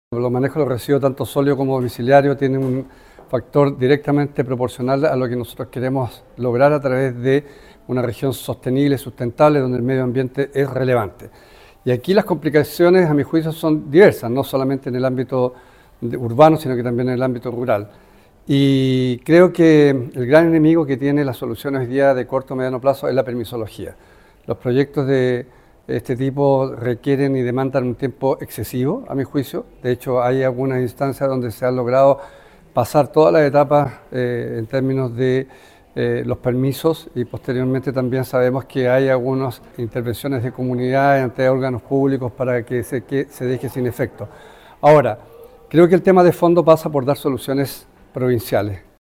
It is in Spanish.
Los manejos de los residuos, tanto sólido como domiciliario, tienen un factor directamente proporcional a lo que nosotros queremos lograr a través de una región sostenible, sustentable, donde el medio ambiente es relevante. Y aquí las complicaciones, a mi juicio, son diversas, no solamente en el ámbito urbano, sino que también en el ámbito rural. Y creo que el gran enemigo que tiene las soluciones hoy día de corto o mediano plazo es la permisología. Los proyectos de este tipo requieren y demandan un tiempo excesivo, a mi juicio. De hecho, hay algunas instancias donde se han logrado pasar todas las etapas en términos de los permisos, y posteriormente también sabemos que hay algunas intervenciones de comunidad ante órganos públicos para que se deje sin efecto. Ahora, creo que el tema de fondo pasa por dar soluciones provinciales.